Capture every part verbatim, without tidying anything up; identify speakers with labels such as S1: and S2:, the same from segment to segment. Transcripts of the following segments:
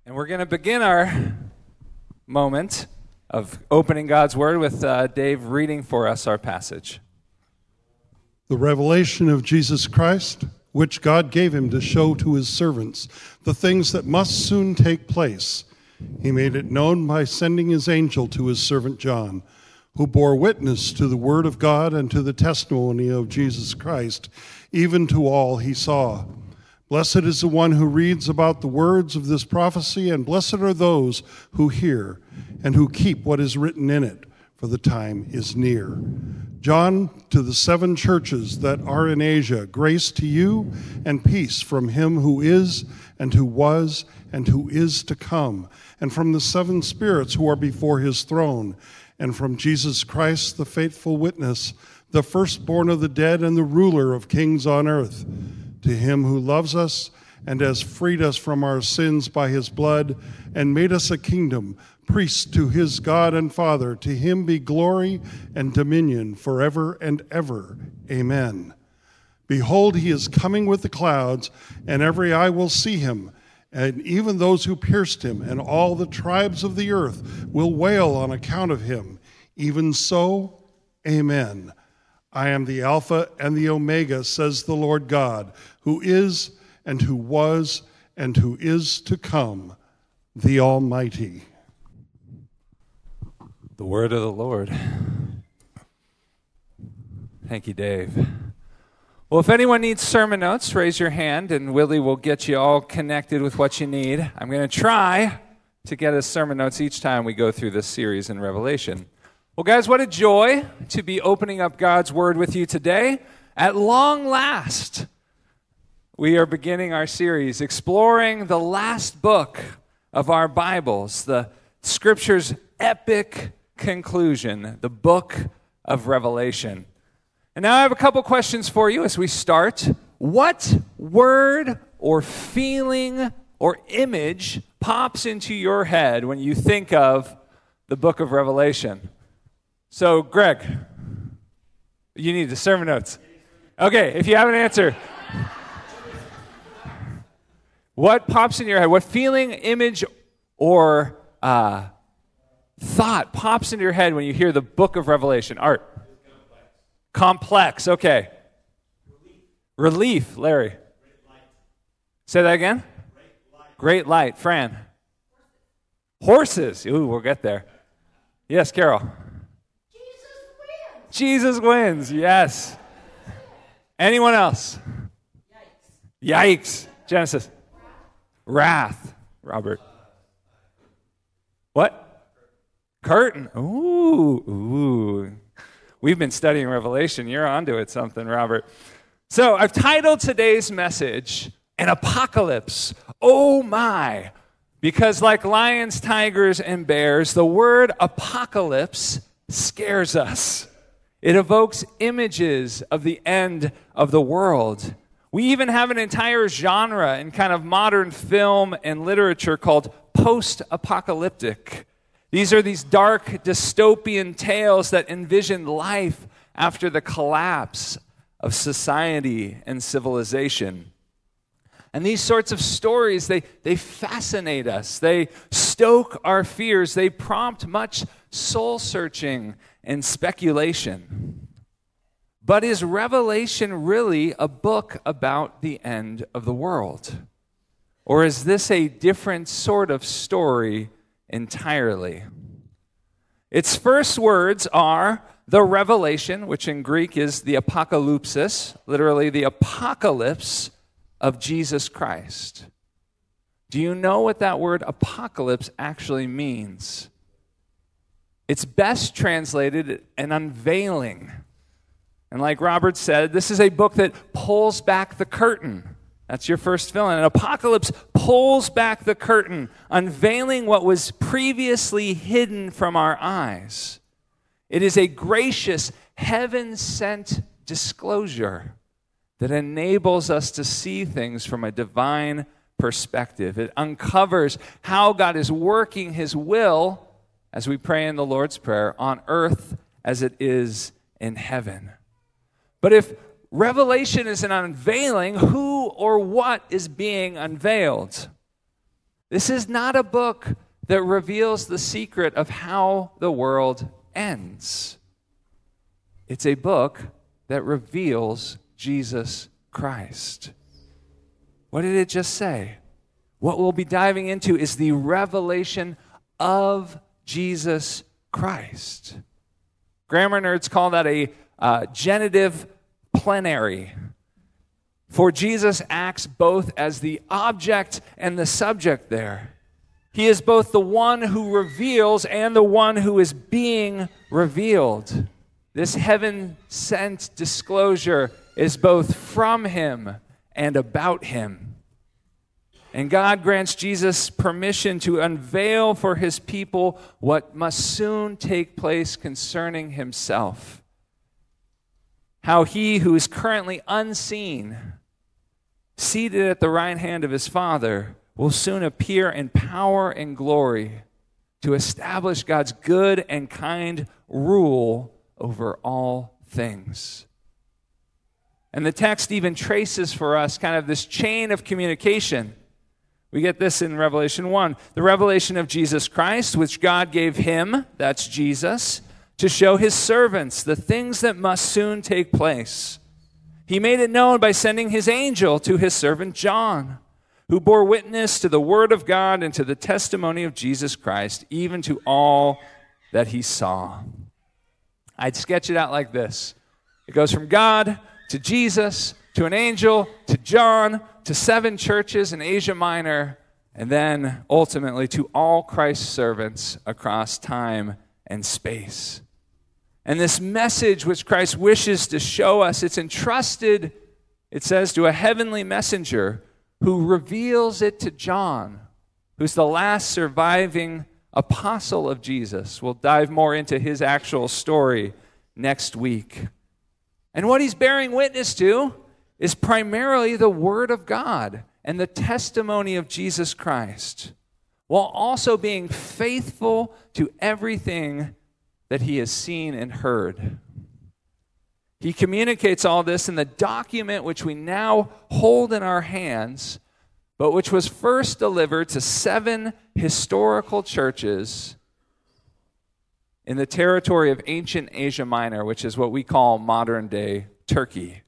S1: And we're going to begin our moment of opening God's Word with uh, Dave reading for us our passage.
S2: The revelation of Jesus Christ, which God gave him to show to his servants the things that must soon take place. He made it known by sending his angel to his servant John, who bore witness to the word of God and to the testimony of Jesus Christ, even to all he saw. Blessed is the one who reads about the words of this prophecy, and blessed are those who hear and who keep what is written in it, for the time is near. John, to the seven churches that are in Asia, grace to you and peace from him who is, and who was, and who is to come, and from the seven spirits who are before his throne, and from Jesus Christ, the faithful witness, the firstborn of the dead and the ruler of kings on earth. To him who loves us and has freed us from our sins by his blood and made us a kingdom, priests to his God and Father, to him be glory and dominion forever and ever. Amen. Behold, he is coming with the clouds, and every eye will see him, and even those who pierced him, and all the tribes of the earth will wail on account of him. Even so, amen. I am the Alpha and the Omega, says the Lord God, who is and who was and who is to come, the Almighty.
S1: The word of the Lord. Thank you, Dave. Well, if anyone needs sermon notes, raise your hand, and Willie will get you all connected with what you need. I'm going to try to get us sermon notes each time we go through this series in Revelation. Well, guys, what a joy to be opening up God's Word with you today. At long last, we are beginning our series exploring the last book of our Bibles, the Scripture's epic conclusion, the book of Revelation. And now I have a couple questions for you as we start. What word or feeling or image pops into your head when you think of the book of Revelation? So, Greg, you need the sermon notes. Okay, if you have an answer. What pops in your head? What feeling, image, or uh, thought pops into your head when you hear the book of Revelation? Art. Complex. Complex, okay. Relief. Relief, Larry. Great light. Say that again? Great light. Great light. Fran. Horses. Horses. Ooh, we'll get there. Yes, Carol. Jesus wins, yes. Anyone else? Yikes. Yikes. Genesis. Wrath. Robert. What? Curtain. Ooh, ooh. We've been studying Revelation. You're onto it something, Robert. So I've titled today's message, An Apocalypse. Oh my. Because like lions, tigers, and bears, the word apocalypse scares us. It evokes images of the end of the world. We even have an entire genre in kind of modern film and literature called post-apocalyptic. These are these dark dystopian tales that envision life after the collapse of society and civilization. And these sorts of stories, they, they fascinate us. They stoke our fears. They prompt much soul-searching and speculation. But is Revelation really a book about the end of the world? Or is this a different sort of story entirely? Its first words are the revelation, which in Greek is the apokalypsis, literally the apocalypse of Jesus Christ. Do you know what that word apocalypse actually means? It's best translated an unveiling. And like Robert said, this is a book that pulls back the curtain. That's your first feeling. An apocalypse pulls back the curtain, unveiling what was previously hidden from our eyes. It is a gracious, heaven-sent disclosure that enables us to see things from a divine perspective. It uncovers how God is working his will, as we pray in the Lord's Prayer, on earth as it is in heaven. But if Revelation is an unveiling, who or what is being unveiled? This is not a book that reveals the secret of how the world ends. It's a book that reveals Jesus Christ. What did it just say? What we'll be diving into is the revelation of Jesus Christ. Grammar nerds call that a uh, genitive plenary. For Jesus acts both as the object and the subject there. He is both the one who reveals and the one who is being revealed. This heaven-sent disclosure is both from him and about him. And God grants Jesus permission to unveil for his people what must soon take place concerning himself. How he who is currently unseen, seated at the right hand of his Father, will soon appear in power and glory to establish God's good and kind rule over all things. And the text even traces for us kind of this chain of communication. We get this in Revelation one. The revelation of Jesus Christ, which God gave him, that's Jesus, to show his servants the things that must soon take place. He made it known by sending his angel to his servant John, who bore witness to the word of God and to the testimony of Jesus Christ, even to all that he saw. I'd sketch it out like this. It goes from God to Jesus to an angel to John to seven churches in Asia Minor, and then ultimately to all Christ's servants across time and space. And this message which Christ wishes to show us, it's entrusted, it says, to a heavenly messenger who reveals it to John, who's the last surviving apostle of Jesus. We'll dive more into his actual story next week. And what he's bearing witness to is primarily the Word of God and the testimony of Jesus Christ, while also being faithful to everything that he has seen and heard. He communicates all this in the document which we now hold in our hands, but which was first delivered to seven historical churches in the territory of ancient Asia Minor, which is what we call modern-day Turkey.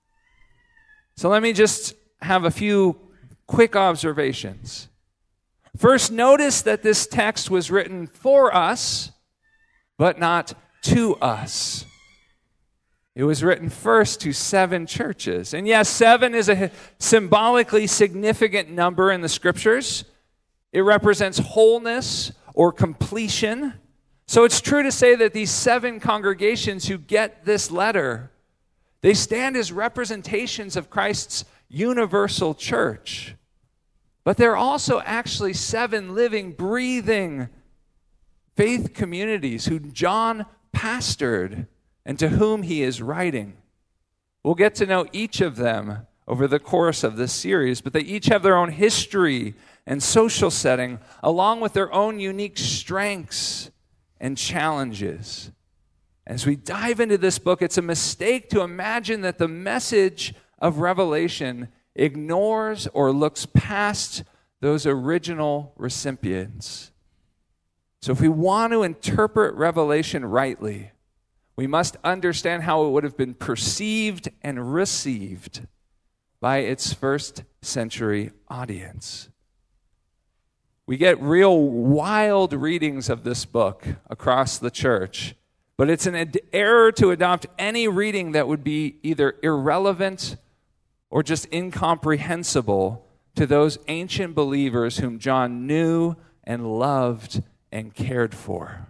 S1: So let me just have a few quick observations. First, notice that this text was written for us, but not to us. It was written first to seven churches. And yes, seven is a symbolically significant number in the scriptures. It represents wholeness or completion. So it's true to say that these seven congregations who get this letter, they stand as representations of Christ's universal church. But they're also actually seven living, breathing faith communities who John pastored and to whom he is writing. We'll get to know each of them over the course of this series, but they each have their own history and social setting, along with their own unique strengths and challenges. As we dive into this book, it's a mistake to imagine that the message of Revelation ignores or looks past those original recipients. So if we want to interpret Revelation rightly, we must understand how it would have been perceived and received by its first century audience. We get real wild readings of this book across the church, but it's an ad- error to adopt any reading that would be either irrelevant or just incomprehensible to those ancient believers whom John knew and loved and cared for.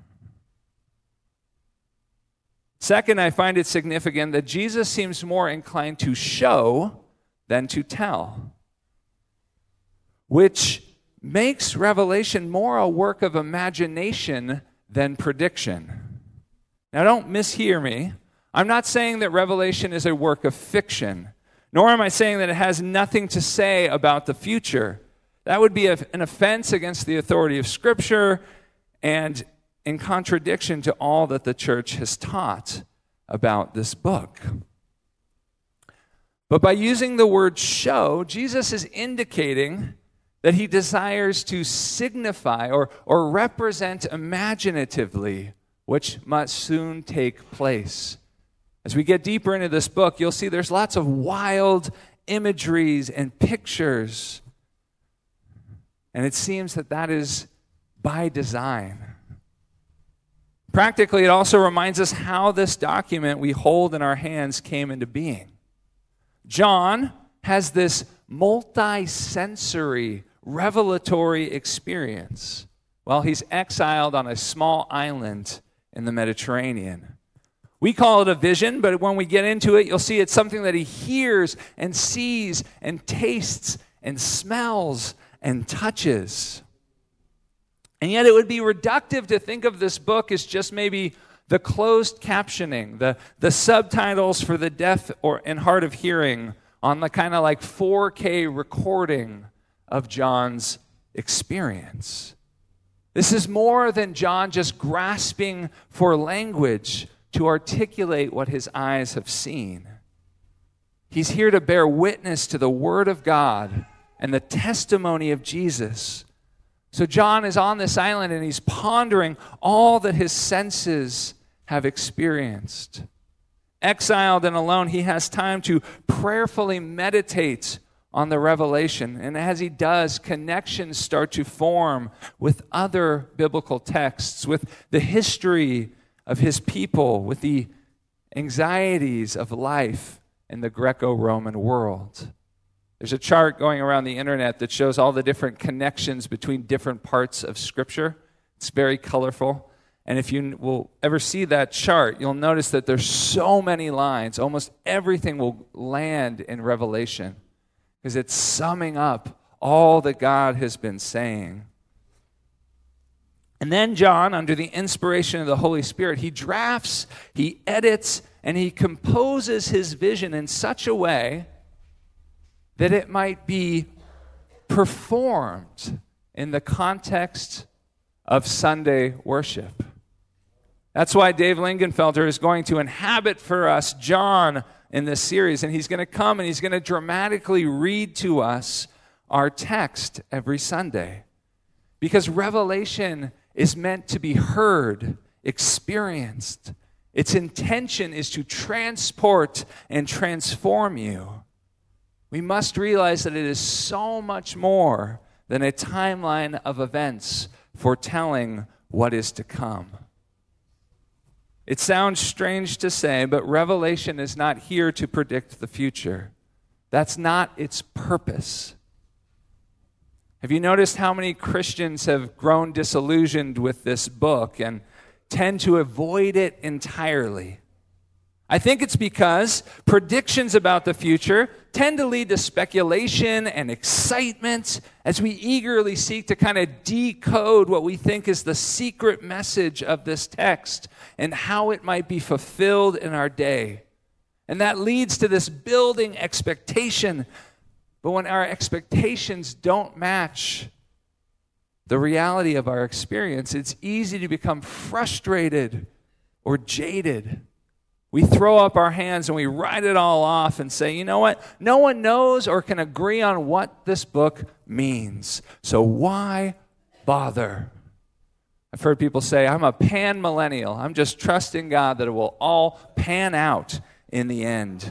S1: Second, I find it significant that Jesus seems more inclined to show than to tell, which makes Revelation more a work of imagination than prediction. Now, don't mishear me. I'm not saying that Revelation is a work of fiction, nor am I saying that it has nothing to say about the future. That would be a, an offense against the authority of Scripture and in contradiction to all that the church has taught about this book. But by using the word show, Jesus is indicating that he desires to signify or, or represent imaginatively, which must soon take place. As we get deeper into this book, you'll see there's lots of wild imageries and pictures. And it seems that that is by design. Practically, it also reminds us how this document we hold in our hands came into being. John has this multi-sensory, revelatory experience while he's exiled on a small island in the Mediterranean. We call it a vision, but when we get into it, you'll see it's something that he hears and sees and tastes and smells and touches. And yet it would be reductive to think of this book as just maybe the closed captioning, the, the subtitles for the deaf or and hard of hearing on the kind of like four K recording of John's experience. This is more than John just grasping for language to articulate what his eyes have seen. He's here to bear witness to the Word of God and the testimony of Jesus. So John is on this island and he's pondering all that his senses have experienced. Exiled and alone, he has time to prayerfully meditate on the revelation. And as he does, connections start to form with other biblical texts, with the history of his people, with the anxieties of life in the Greco-Roman world. There's a chart going around the internet that shows all the different connections between different parts of Scripture. It's very colorful. And if you will ever see that chart, you'll notice that there's so many lines. Almost everything will land in Revelation because it's summing up all that God has been saying. And then John, under the inspiration of the Holy Spirit, he drafts, he edits, and he composes his vision in such a way that it might be performed in the context of Sunday worship. That's why Dave Lingenfelter is going to inhabit for us John in this series, and he's going to come and he's going to dramatically read to us our text every Sunday. Because Revelation is meant to be heard, experienced. Its intention is to transport and transform you. We must realize that it is so much more than a timeline of events foretelling what is to come. It sounds strange to say, but Revelation is not here to predict the future. That's not its purpose. Have you noticed how many Christians have grown disillusioned with this book and tend to avoid it entirely? I think it's because predictions about the future tend to lead to speculation and excitement as we eagerly seek to kind of decode what we think is the secret message of this text and how it might be fulfilled in our day. And that leads to this building expectation. But when our expectations don't match the reality of our experience, it's easy to become frustrated or jaded. We throw up our hands and we write it all off and say, you know what? No one knows or can agree on what this book means. So why bother? I've heard people say, I'm a pan-millennial. I'm just trusting God that it will all pan out in the end.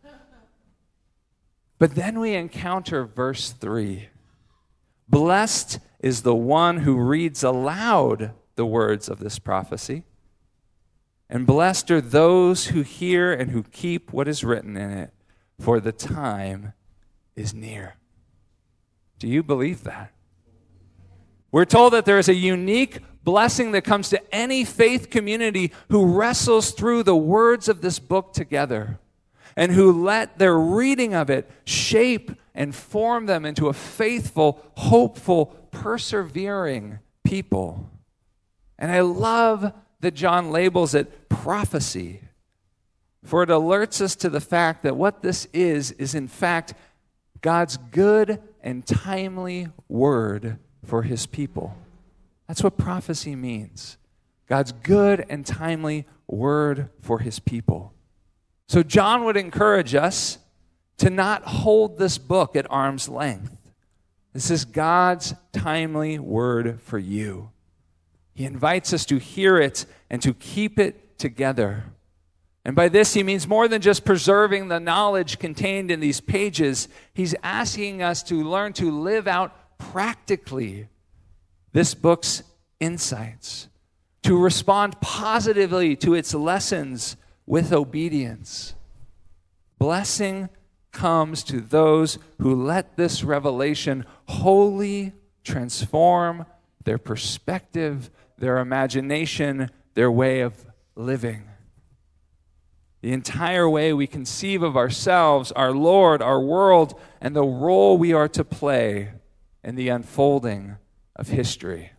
S1: But then we encounter verse three. Blessed is the one who reads aloud the words of this prophecy. And blessed are those who hear and who keep what is written in it, for the time is near. Do you believe that? We're told that there is a unique blessing that comes to any faith community who wrestles through the words of this book together and who let their reading of it shape and form them into a faithful, hopeful, persevering people. And I love that John labels it prophecy, for it alerts us to the fact that what this is, is in fact God's good and timely word for his people. That's what prophecy means. God's good and timely word for his people. So John would encourage us to not hold this book at arm's length. This is God's timely word for you. He invites us to hear it and to keep it together. And by this, he means more than just preserving the knowledge contained in these pages. He's asking us to learn to live out practically this book's insights, to respond positively to its lessons with obedience. Blessing comes to those who let this revelation wholly transform their perspective, their imagination, their way of living. The entire way we conceive of ourselves, our Lord, our world, and the role we are to play in the unfolding of history.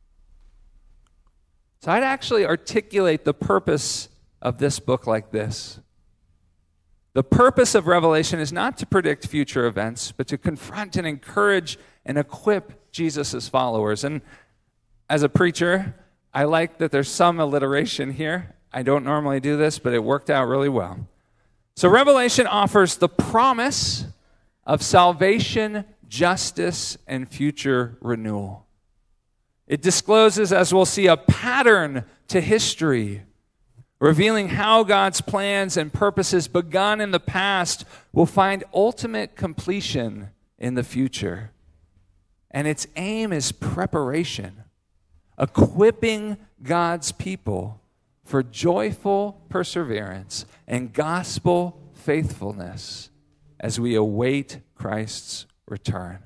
S1: So I'd actually articulate the purpose of this book like this. The purpose of Revelation is not to predict future events, but to confront and encourage and equip Jesus' followers. And as a preacher, I like that there's some alliteration here. I don't normally do this, but it worked out really well. So Revelation offers the promise of salvation, justice, and future renewal. It discloses, as we'll see, a pattern to history, revealing how God's plans and purposes begun in the past will find ultimate completion in the future. And its aim is preparation, equipping God's people for joyful perseverance and gospel faithfulness as we await Christ's return.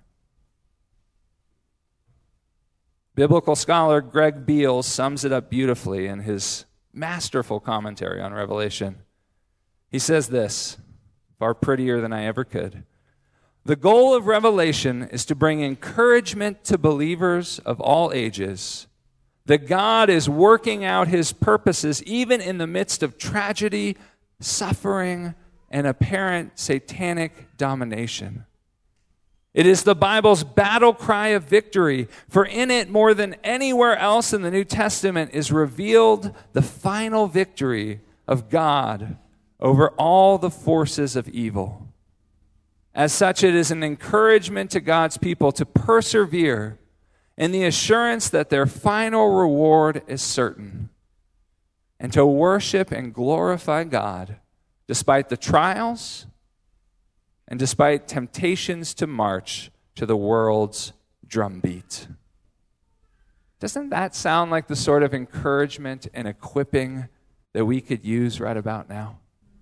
S1: Biblical scholar Greg Beals sums it up beautifully in his masterful commentary on Revelation. He says this, far prettier than I ever could. The goal of Revelation is to bring encouragement to believers of all ages that God is working out his purposes even in the midst of tragedy, suffering, and apparent satanic domination. It is the Bible's battle cry of victory, for in it, more than anywhere else in the New Testament, is revealed the final victory of God over all the forces of evil. As such, it is an encouragement to God's people to persevere in the assurance that their final reward is certain, and to worship and glorify God despite the trials and despite temptations to march to the world's drumbeat. Doesn't that sound like the sort of encouragement and equipping that we could use right about now?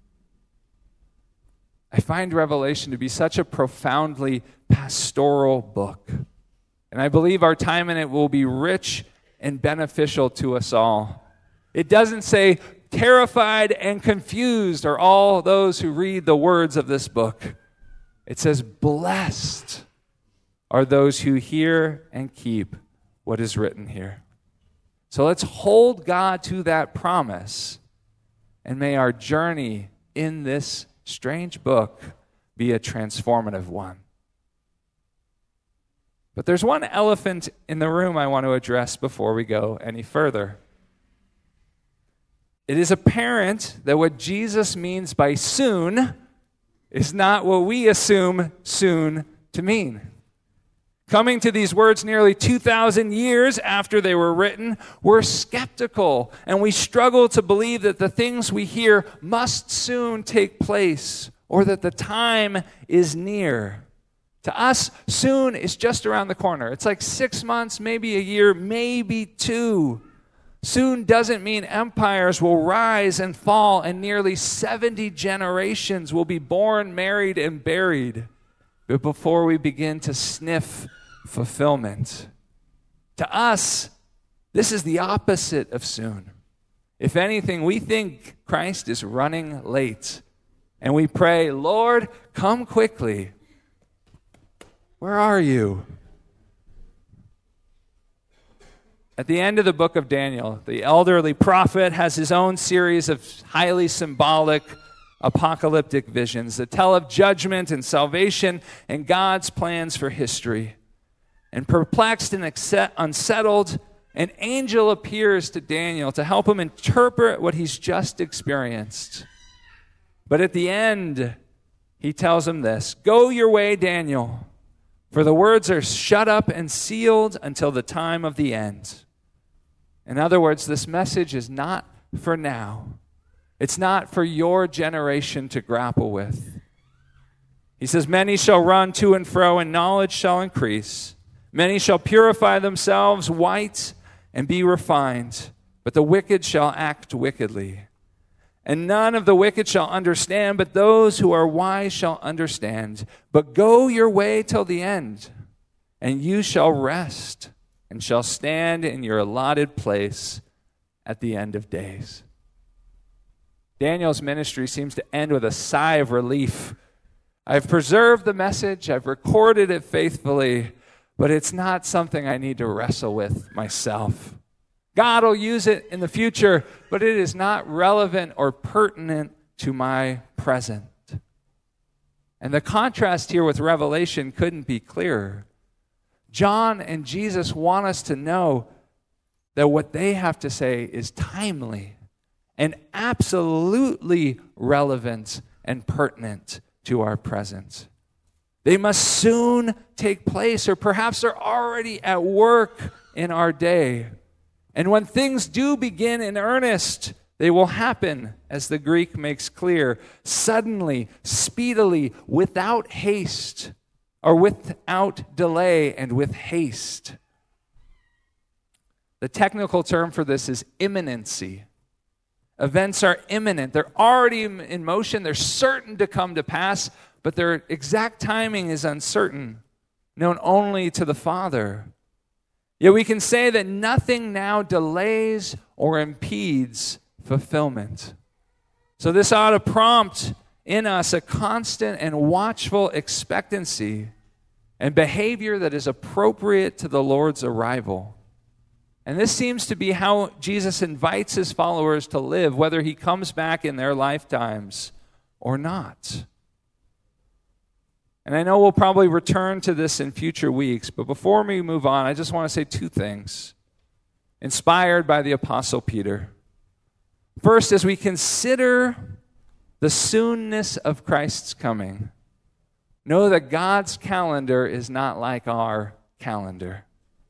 S1: I find Revelation to be such a profoundly pastoral book. And I believe our time in it will be rich and beneficial to us all. It doesn't say terrified and confused are all those who read the words of this book. It says blessed are those who hear and keep what is written here. So let's hold God to that promise, and may our journey in this strange book be a transformative one. But there's one elephant in the room I want to address before we go any further. It is apparent that what Jesus means by soon is not what we assume soon to mean. Coming to these words nearly two thousand years after they were written, we're skeptical and we struggle to believe that the things we hear must soon take place or that the time is near. To us, soon is just around the corner. It's like six months, maybe a year, maybe two. Soon doesn't mean empires will rise and fall and nearly seventy generations will be born, married, and buried but before we begin to sniff fulfillment. To us, this is the opposite of soon. If anything, we think Christ is running late, and we pray, Lord, come quickly. Where are you? At the end of the book of Daniel, the elderly prophet has his own series of highly symbolic apocalyptic visions that tell of judgment and salvation and God's plans for history. And perplexed and unsettled, an angel appears to Daniel to help him interpret what he's just experienced. But at the end, he tells him this, "Go your way, Daniel. For the words are shut up and sealed until the time of the end. In other words, this message is not for now. It's not for your generation to grapple with. He says, many shall run to and fro, and knowledge shall increase. Many shall purify themselves white and be refined, but the wicked shall act wickedly. And none of the wicked shall understand, but those who are wise shall understand. But go your way till the end, and you shall rest, and shall stand in your allotted place at the end of days. Daniel's ministry seems to end with a sigh of relief. I've preserved the message, I've recorded it faithfully, but it's not something I need to wrestle with myself. God will use it in the future, but it is not relevant or pertinent to my present. And the contrast here with Revelation couldn't be clearer. John and Jesus want us to know that what they have to say is timely and absolutely relevant and pertinent to our present. They must soon take place, or perhaps they're already at work in our day. And when things do begin in earnest, they will happen, as the Greek makes clear, suddenly, speedily, without haste, or without delay and with haste. The technical term for this is imminency. Events are imminent. They're already in motion. They're certain to come to pass, but their exact timing is uncertain, known only to the Father. Yet we can say that nothing now delays or impedes fulfillment. So this ought to prompt in us a constant and watchful expectancy and behavior that is appropriate to the Lord's arrival. And this seems to be how Jesus invites his followers to live, whether he comes back in their lifetimes or not. And I know we'll probably return to this in future weeks, but before we move on, I just want to say two things, inspired by the Apostle Peter. First, as we consider the soonness of Christ's coming, know that God's calendar is not like our calendar.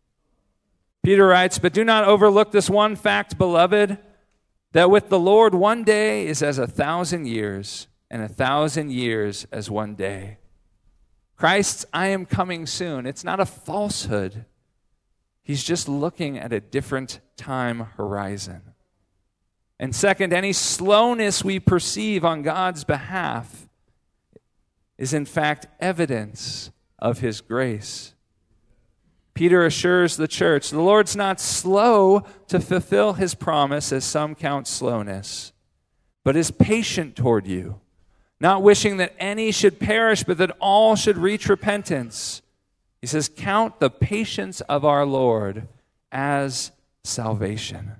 S1: Peter writes, "But do not overlook this one fact, beloved, that with the Lord one day is as a thousand years, and a thousand years as one day." Christ's "I am coming soon," it's not a falsehood. He's just looking at a different time horizon. And second, any slowness we perceive on God's behalf is in fact evidence of his grace. Peter assures the church, the Lord's not slow to fulfill his promise, as some count slowness, but is patient toward you, not wishing that any should perish, but that all should reach repentance. He says, count the patience of our Lord as salvation.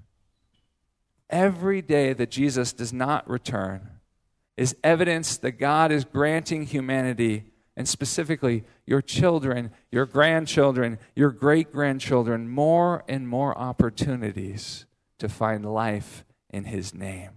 S1: Every day that Jesus does not return is evidence that God is granting humanity, and specifically your children, your grandchildren, your great-grandchildren, more and more opportunities to find life in his name.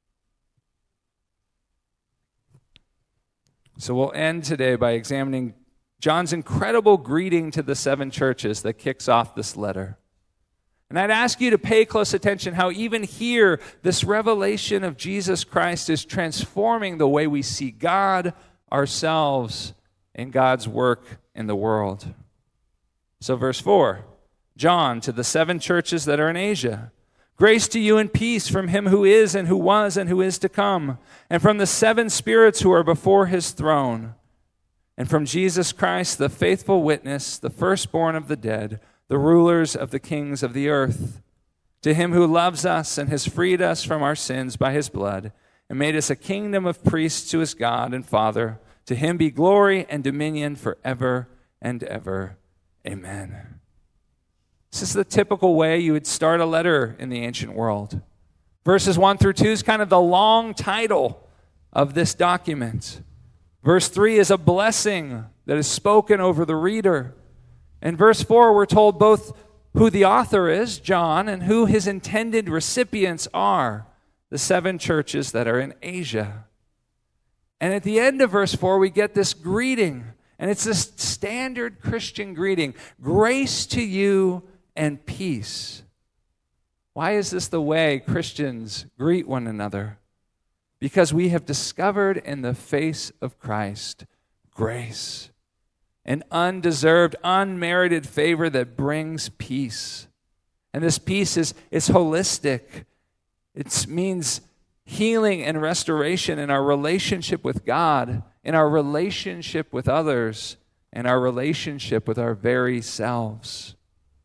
S1: So we'll end today by examining John's incredible greeting to the seven churches that kicks off this letter. And I'd ask you to pay close attention how even here, this revelation of Jesus Christ is transforming the way we see God, ourselves, and God's work in the world. So verse four, John, to the seven churches that are in Asia, grace to you and peace from him who is and who was and who is to come, and from the seven spirits who are before his throne, and from Jesus Christ, the faithful witness, the firstborn of the dead, the rulers of the kings of the earth. To him who loves us and has freed us from our sins by his blood, and made us a kingdom of priests to his God and Father, to him be glory and dominion forever and ever. Amen. This is the typical way you would start a letter in the ancient world. Verses one through two is kind of the long title of this document. Verse three is a blessing that is spoken over the reader. In verse four, we're told both who the author is, John, and who his intended recipients are, the seven churches that are in Asia. And at the end of verse four, we get this greeting. And it's a standard Christian greeting. Grace to you and peace. Why is this the way Christians greet one another? Because we have discovered in the face of Christ grace, an undeserved, unmerited favor that brings peace. And this peace is, is holistic. It means healing and restoration in our relationship with God, in our relationship with others, and our relationship with our very selves.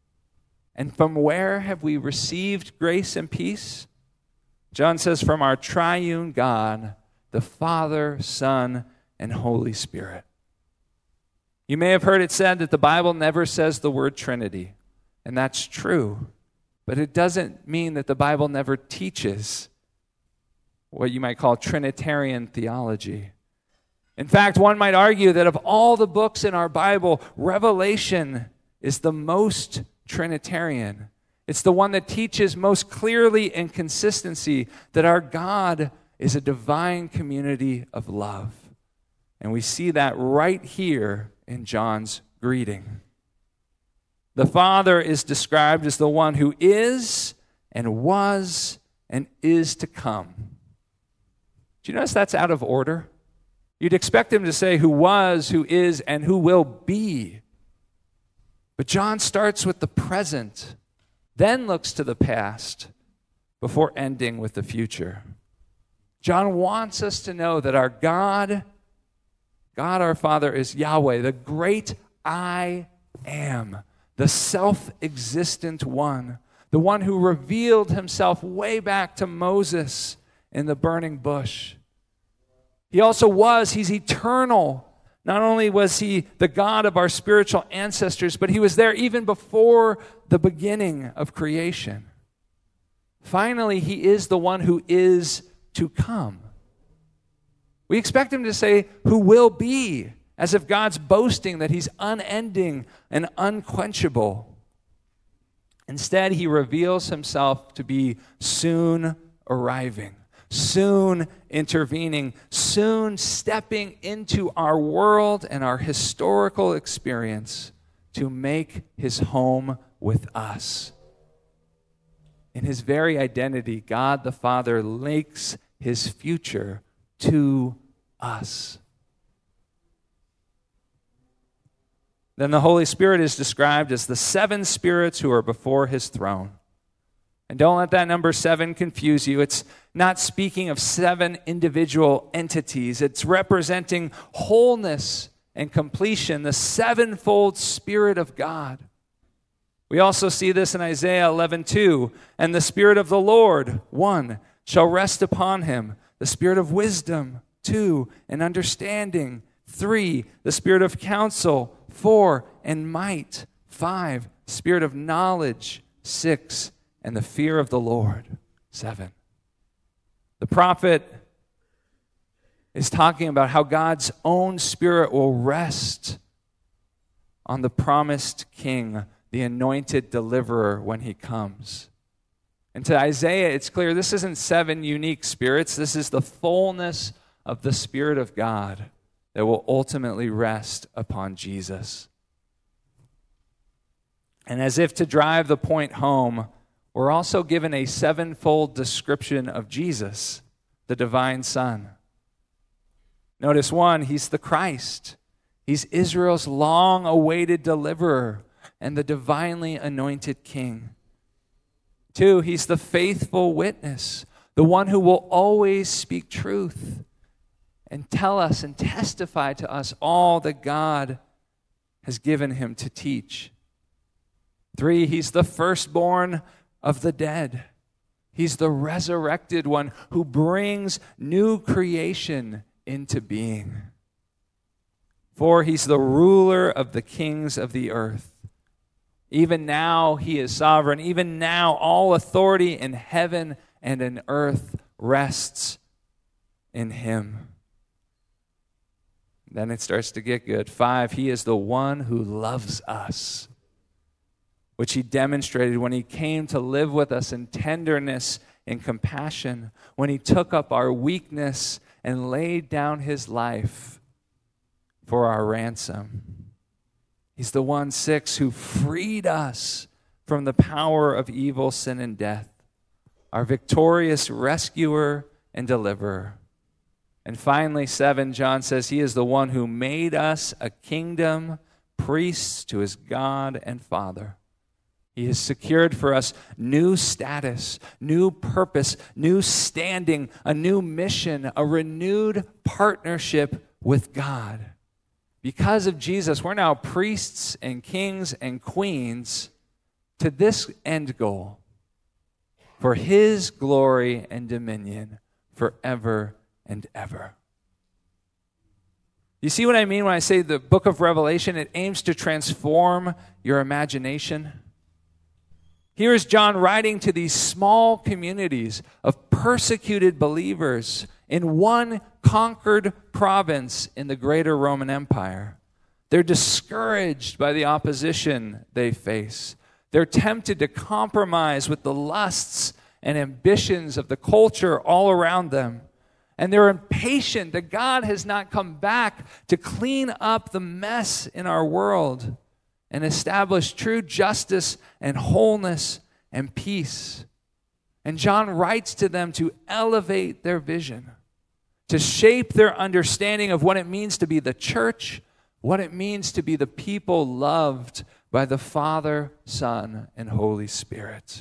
S1: And from where have we received grace and peace? John says, from our triune God, the Father, Son, and Holy Spirit. You may have heard it said that the Bible never says the word Trinity, and that's true. But it doesn't mean that the Bible never teaches what you might call Trinitarian theology. In fact, one might argue that of all the books in our Bible, Revelation is the most Trinitarian. It's the one that teaches most clearly in consistency that our God is a divine community of love. And we see that right here in John's greeting. The Father is described as the one who is and was and is to come. Do you notice that's out of order? You'd expect him to say who was, who is, and who will be. But John starts with the present, then looks to the past, before ending with the future. John wants us to know that our God, God our Father, is Yahweh, the great I am, the self-existent one, the one who revealed himself way back to Moses in the burning bush. He also was, he's eternal. Not only was he the God of our spiritual ancestors, but he was there even before the beginning of creation. Finally, he is the one who is to come. We expect him to say, who will be, as if God's boasting that he's unending and unquenchable. Instead, he reveals himself to be soon arriving, soon intervening, soon stepping into our world and our historical experience to make his home with us. In his very identity, God the Father links his future to us. Then the Holy Spirit is described as the seven spirits who are before his throne. And don't let that number seven confuse you. It's not speaking of seven individual entities. It's representing wholeness and completion, the sevenfold Spirit of God. We also see this in Isaiah eleven two. And the Spirit of the Lord, one, shall rest upon him. The Spirit of wisdom, two, and understanding, three, the Spirit of counsel, four, and might, five, Spirit of knowledge, six, and the fear of the Lord, seven. The prophet is talking about how God's own Spirit will rest on the promised King, the anointed deliverer, when he comes. And to Isaiah, it's clear this isn't seven unique spirits. This is the fullness of the Spirit of God that will ultimately rest upon Jesus. And as if to drive the point home, we're also given a sevenfold description of Jesus, the divine Son. Notice one, he's the Christ. He's Israel's long-awaited deliverer and the divinely anointed King. Two, he's the faithful witness, the one who will always speak truth and tell us and testify to us all that God has given him to teach. Three, he's the firstborn of the dead. He's the resurrected one who brings new creation into being. Four, he's the ruler of the kings of the earth. Even now he is sovereign. Even now all authority in heaven and in earth rests in him. Then it starts to get good. Five, he is the one who loves us, which he demonstrated when he came to live with us in tenderness and compassion, when he took up our weakness and laid down his life for our ransom. He's the one, six, who freed us from the power of evil, sin, and death, our victorious rescuer and deliverer. And finally, seven, John says he is the one who made us a kingdom, priests to his God and Father. He has secured for us new status, new purpose, new standing, a new mission, a renewed partnership with God. Because of Jesus, we're now priests and kings and queens to this end goal, for his glory and dominion forever and ever. You see what I mean when I say the book of Revelation, it aims to transform your imagination? Here is John writing to these small communities of persecuted believers in one conquered province in the greater Roman Empire. They're discouraged by the opposition they face. They're tempted to compromise with the lusts and ambitions of the culture all around them. And they're impatient that God has not come back to clean up the mess in our world and establish true justice and wholeness and peace. And John writes to them to elevate their vision, to shape their understanding of what it means to be the church, what it means to be the people loved by the Father, Son, and Holy Spirit.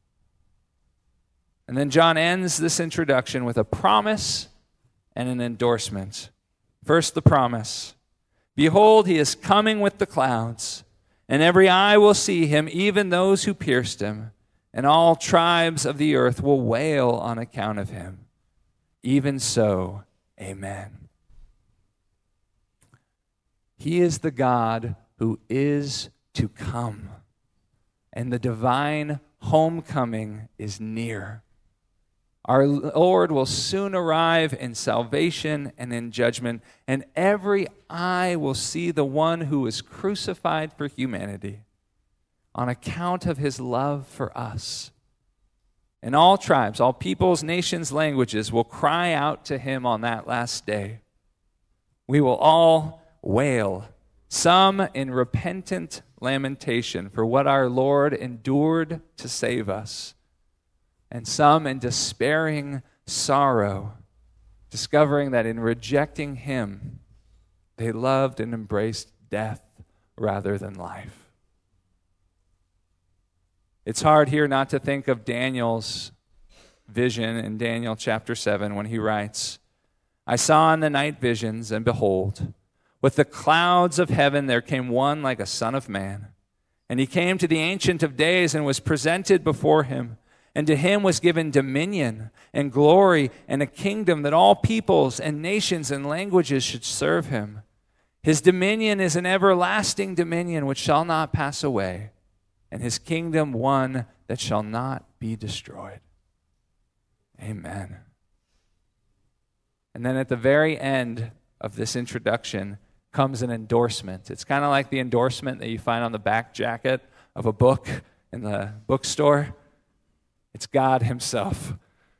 S1: And then John ends this introduction with a promise and an endorsement. First, the promise. Behold, he is coming with the clouds, and every eye will see him, even those who pierced him, and all tribes of the earth will wail on account of him. Even so, amen. He is the God who is to come, and the divine homecoming is near. Our Lord will soon arrive in salvation and in judgment, and every eye will see the one who was crucified for humanity on account of his love for us. And all tribes, all peoples, nations, languages will cry out to him on that last day. We will all wail, some in repentant lamentation for what our Lord endured to save us, and some in despairing sorrow, discovering that in rejecting him, they loved and embraced death rather than life. It's hard here not to think of Daniel's vision in Daniel chapter seven when he writes, I saw in the night visions, and behold, with the clouds of heaven there came one like a son of man. And he came to the Ancient of Days and was presented before him. And to him was given dominion and glory and a kingdom that all peoples and nations and languages should serve him. His dominion is an everlasting dominion which shall not pass away, and his kingdom one that shall not be destroyed. Amen. And then at the very end of this introduction comes an endorsement. It's kind of like the endorsement that you find on the back jacket of a book in the bookstore. It's God himself.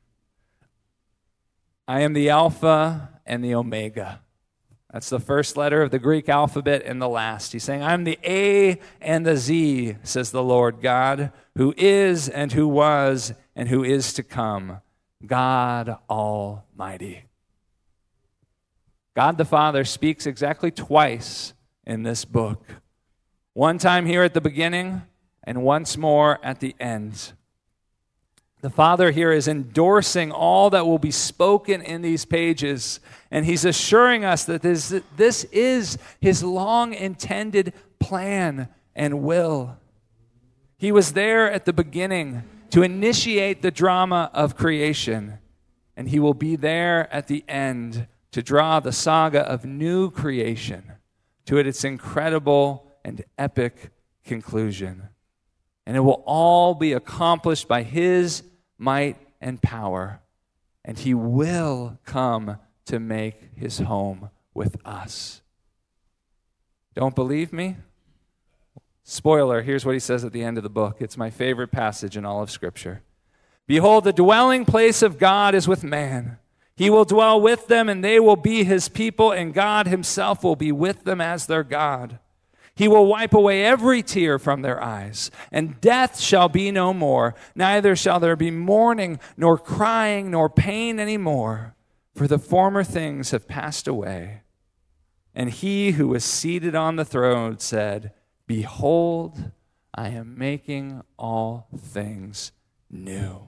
S1: I am the Alpha and the Omega. That's the first letter of the Greek alphabet and the last. He's saying, I'm the A and the Z, says the Lord God, who is and who was and who is to come, God Almighty. God the Father speaks exactly twice in this book. One time here at the beginning and once more at the end. The Father here is endorsing all that will be spoken in these pages, and he's assuring us that this, this is his long-intended plan and will. He was there at the beginning to initiate the drama of creation, and he will be there at the end to draw the saga of new creation to its incredible and epic conclusion. And it will all be accomplished by his might and power, and he will come to make his home with us. Don't believe me? Spoiler, here's what he says at the end of the book. It's my favorite passage in all of Scripture. Behold, the dwelling place of God is with man. He will dwell with them, and they will be his people, and God himself will be with them as their God. He will wipe away every tear from their eyes, and death shall be no more. Neither shall there be mourning, nor crying, nor pain any more, for the former things have passed away. And he who was seated on the throne said, Behold, I am making all things new.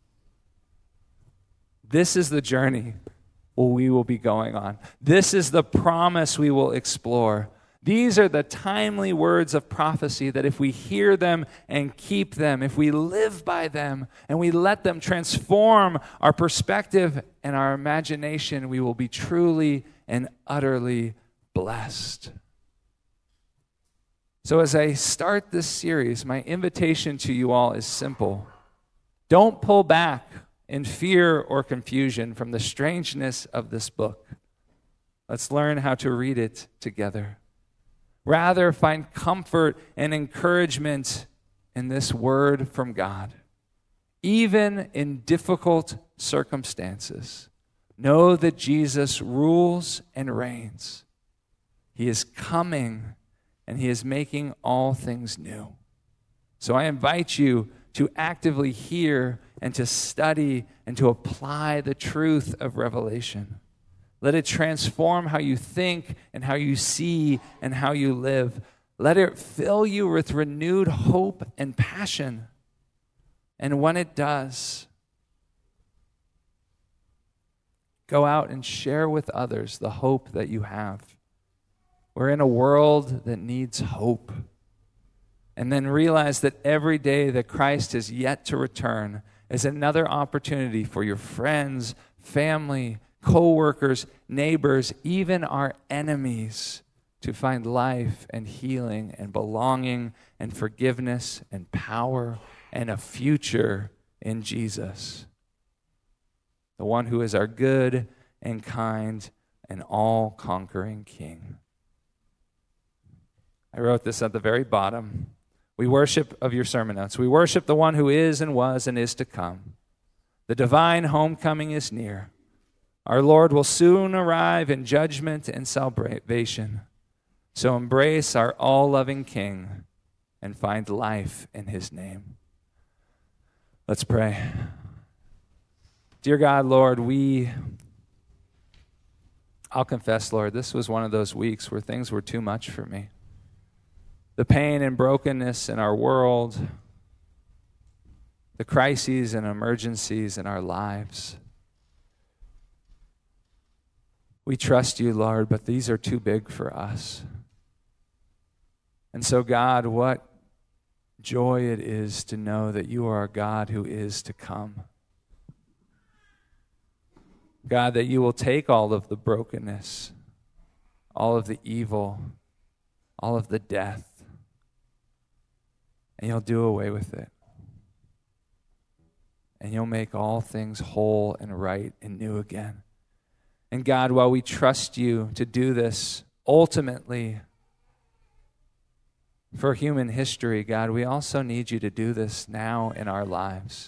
S1: This is the journey we will be going on. This is the promise we will explore. These are the timely words of prophecy that if we hear them and keep them, if we live by them and we let them transform our perspective and our imagination, we will be truly and utterly blessed. So as I start this series, my invitation to you all is simple. Don't pull back in fear or confusion from the strangeness of this book. Let's learn how to read it together. Rather, find comfort and encouragement in this word from God. Even in difficult circumstances, know that Jesus rules and reigns. He is coming, and he is making all things new. So I invite you to actively hear and to study and to apply the truth of Revelation. Let it transform how you think and how you see and how you live. Let it fill you with renewed hope and passion. And when it does, go out and share with others the hope that you have. We're in a world that needs hope. And then realize that every day that Christ is yet to return is another opportunity for your friends, family, co-workers, neighbors, even our enemies to find life and healing and belonging and forgiveness and power and a future in Jesus, the one who is our good and kind and all-conquering King. I wrote this at the very bottom. We worship of your sermon notes. We worship the one who is and was and is to come. The divine homecoming is near. Our Lord will soon arrive in judgment and salvation. So embrace our all-loving King and find life in his name. Let's pray. Dear God, Lord, we, I'll confess, Lord, this was one of those weeks where things were too much for me. The pain and brokenness in our world, the crises and emergencies in our lives. We trust you, Lord, but these are too big for us. And so, God, what joy it is to know that you are a God who is to come. God, that you will take all of the brokenness, all of the evil, all of the death, and you'll do away with it. And you'll make all things whole and right and new again. And God, while we trust you to do this ultimately for human history, God, we also need you to do this now in our lives.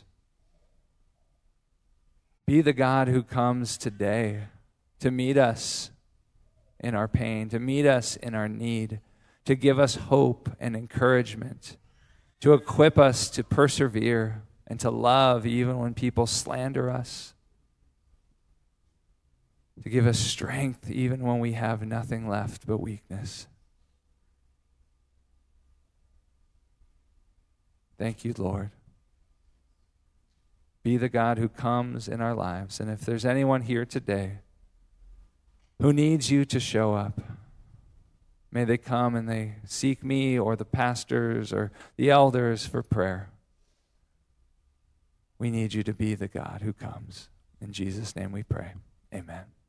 S1: Be the God who comes today to meet us in our pain, to meet us in our need, to give us hope and encouragement, to equip us to persevere and to love even when people slander us, to give us strength even when we have nothing left but weakness. Thank you, Lord. Be the God who comes in our lives. And if there's anyone here today who needs you to show up, may they come and they seek me or the pastors or the elders for prayer. We need you to be the God who comes. In Jesus' name we pray. Amen.